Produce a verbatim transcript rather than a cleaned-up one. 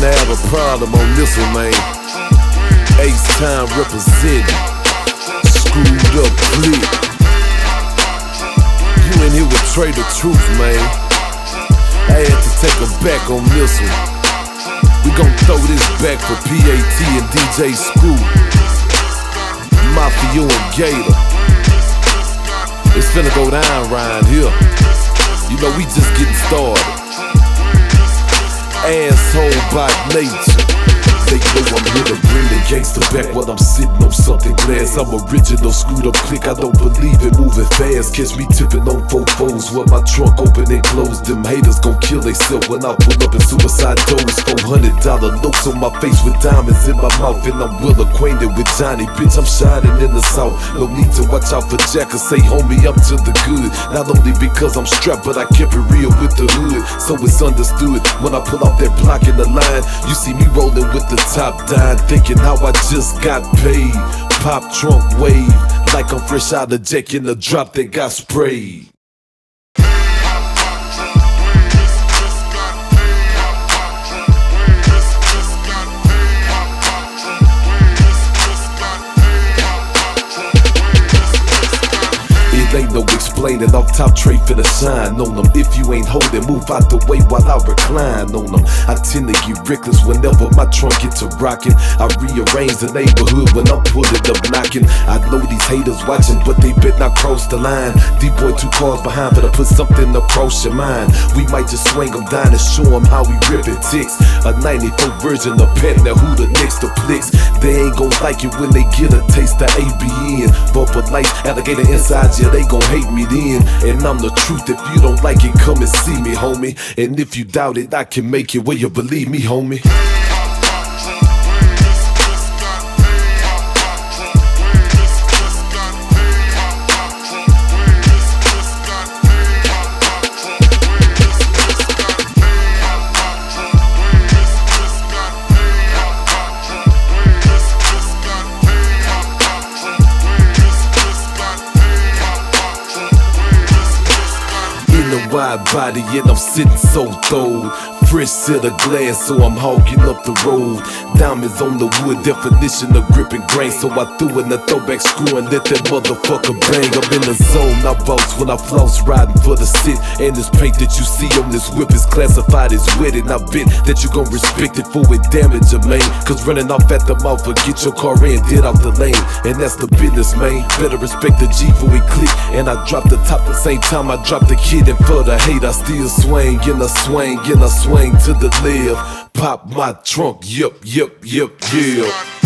finna have a problem on this one, man. H-Time representing. Screwed up clip. You in here with Trey the Truth, man. I had to take a back on this one. We gon' throw this back for P A T and D J Screw, Mafia and Gator. It's finna go down round here. You know we just getting started. Asshole by nature. They know I'm here to bring the gangster back while I'm sitting on something glass. I'm original, screwed up click, I don't believe in moving fast. Catch me tipping on four foes with my trunk open and closed. Them haters gon' kill theyself when I pull up in suicide doors. four hundred dollar notes on my face with diamonds in my mouth, and I'm well acquainted with Johnny. Bitch, I'm shining in the south. No need to watch out for Jack or say, homie, I'm to the good. Not only because I'm strapped, but I kept it real with the hood. So it's understood when I pull out that block in the line. You see me rolling with the top down, thinking how I just got paid. Pop trunk wave, like I'm fresh out of Jack in the drop that got sprayed. Ain't no explaining, off top Trey finna shine on them. If you ain't holding, move out the way while I recline on them. I tend to get reckless whenever my trunk get to rocking. I rearrange the neighborhood when I'm pulling up knocking. I know these haters watching, but they bet not cross the line. D-boy two cars behind, better put something across your mind. We might just swing them down and show them how we rippin' ticks. A ninety-four version of Pet, now who the next to Flicks? They ain't gon' like it when they get a taste of A B N. Bumper lights, alligator inside, yeah, they gon' hate me then. And I'm the truth, if you don't like it, come and see me, homie. And if you doubt it, I can make it, will you believe me, homie? Wide body and I'm sitting so throwed. Fresh set of glass, so I'm hogging up the road. Diamonds on the wood, definition of grip and grain. So I threw in the throwback screw and let that motherfucker bang. I'm in the zone, I bounce when I floss, riding for the sit. And this paint that you see on this whip is classified as wet. And I bet that you gon' respect it for it damage a man. Cause running off at the mouth will get your car in, dead off the lane. And that's the business, man. Better respect the G for it click. And I drop the top the same time I drop the kid. And for the hate, I still swing, and I swing, and I swing to the left. Pop my trunk, yup, yup, yup, yeah.